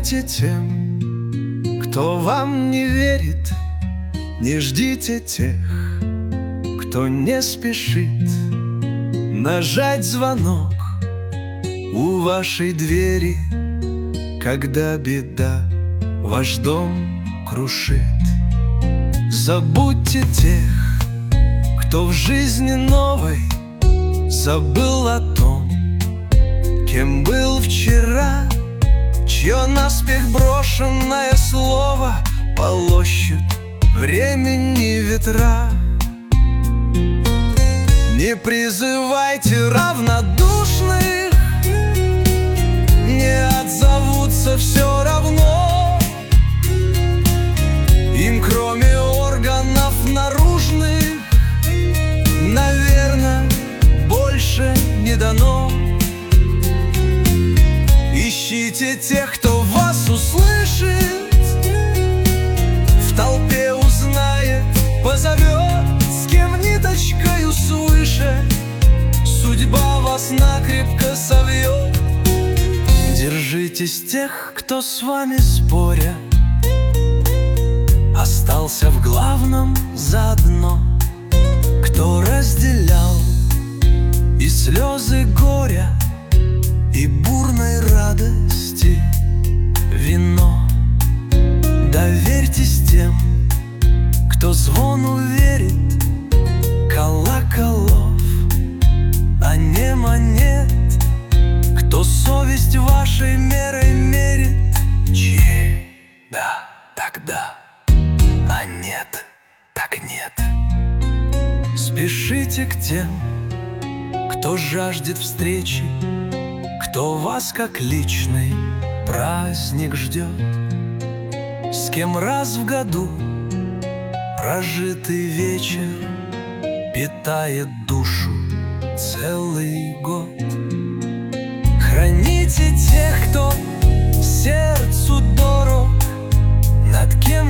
доверяйте тем, кто вам не верит. Не ждите тех, кто не спешит нажать звонок у вашей двери, когда беда ваш дом крушит. Забудьте тех, кто в жизни новой забыл о том, кем был вчера, чье наспех брошенное слово полощут времени ветра. Не призывайте равнодушных, не отзовутся все равно. Им, кроме органов наружных, наверное, больше не дано. Ищите тех, кто вас услышит, в толпе узнает, позовет, с кем ниточкою свыше судьба вас накрепко совьет. Держитесь тех, кто с вами споря остался в главном заодно, кто разделял и слезы горя, и бурной радости вино. Доверьтесь тем, кто звону верит колоколов, а не монет, кто совесть вашей мерой мерит. Чьей? Да, тогда, а нет, так нет. Спешите к тем, кто жаждет встречи, кто вас как личный праздник ждет, с кем раз в году прожитый вечер питает душу целый год. Храните тех, кто сердцу дорог, над кем